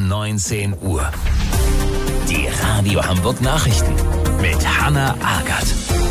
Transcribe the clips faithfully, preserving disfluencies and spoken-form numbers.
neunzehn Uhr. Die Radio Hamburg Nachrichten mit Hannah Agathe.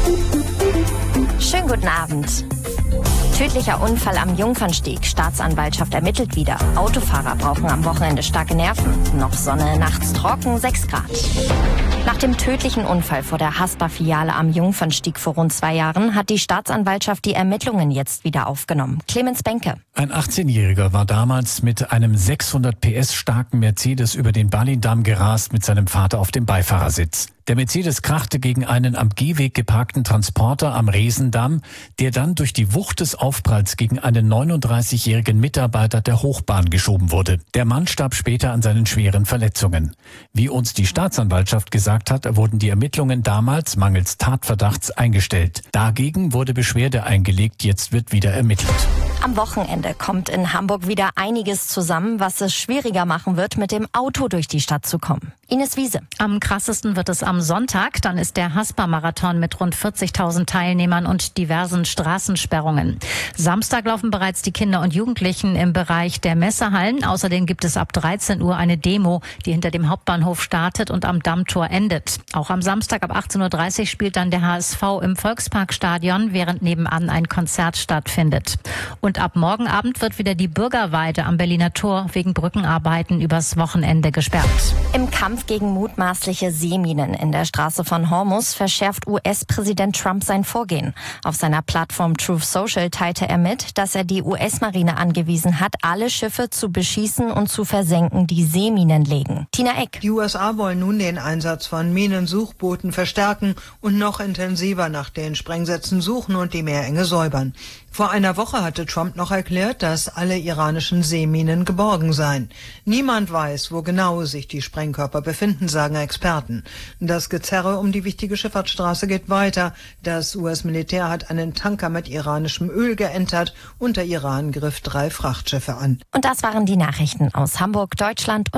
Schönen guten Abend. Tödlicher Unfall am Jungfernstieg. Staatsanwaltschaft ermittelt wieder. Autofahrer brauchen am Wochenende starke Nerven. Noch Sonne, nachts trocken, sechs Grad. Nach dem tödlichen Unfall vor der Haspa-Filiale am Jungfernstieg vor rund zwei Jahren hat die Staatsanwaltschaft die Ermittlungen jetzt wieder aufgenommen. Clemens Benke. Ein achtzehnjähriger war damals mit einem sechshundert P S starken Mercedes über den Berlin-Damm gerast mit seinem Vater auf dem Beifahrersitz. Der Mercedes krachte gegen einen am Gehweg geparkten Transporter am Riesendamm, der dann durch die Wucht des Aufpralls gegen einen neununddreißigjährigen Mitarbeiter der Hochbahn geschoben wurde. Der Mann starb später an seinen schweren Verletzungen. Wie uns die Staatsanwaltschaft gesagt hat, wurden die Ermittlungen damals mangels Tatverdachts eingestellt. Dagegen wurde Beschwerde eingelegt, jetzt wird wieder ermittelt. Am Wochenende kommt in Hamburg wieder einiges zusammen, was es schwieriger machen wird, mit dem Auto durch die Stadt zu kommen. Ines Wiese. Am krassesten wird es am Sonntag. Dann ist der Haspa-Marathon mit rund vierzigtausend Teilnehmern und diversen Straßensperrungen. Samstag laufen bereits die Kinder und Jugendlichen im Bereich der Messehallen. Außerdem gibt es ab dreizehn Uhr eine Demo, die hinter dem Hauptbahnhof startet und am Dammtor endet. Auch am Samstag ab achtzehn Uhr dreißig spielt dann der H S V im Volksparkstadion, während nebenan ein Konzert stattfindet. Und ab morgen Abend wird wieder die Bürgerweide am Berliner Tor wegen Brückenarbeiten übers Wochenende gesperrt. Im Kampf gegen mutmaßliche Seeminen in der Straße von Hormuz verschärft U S-Präsident Trump sein Vorgehen. Auf seiner Plattform Truth Social teilte er mit, dass er die U S-Marine angewiesen hat, alle Schiffe zu beschießen und zu versenken, die Seeminen legen. Tina Eck. Die U S A wollen nun den Einsatz von Minensuchbooten verstärken und noch intensiver nach den Sprengsätzen suchen und die Meerenge säubern. Vor einer Woche hatte Trump noch erklärt, dass alle iranischen Seeminen geborgen seien. Niemand weiß, wo genau sich die Sprengkörper befinden, sagen Experten. Das Gezerre um die wichtige Schifffahrtsstraße geht weiter. Das U S-Militär hat einen Tanker mit iranischem Öl geentert und der Iran griff drei Frachtschiffe an. Und das waren die Nachrichten aus Hamburg, Deutschland und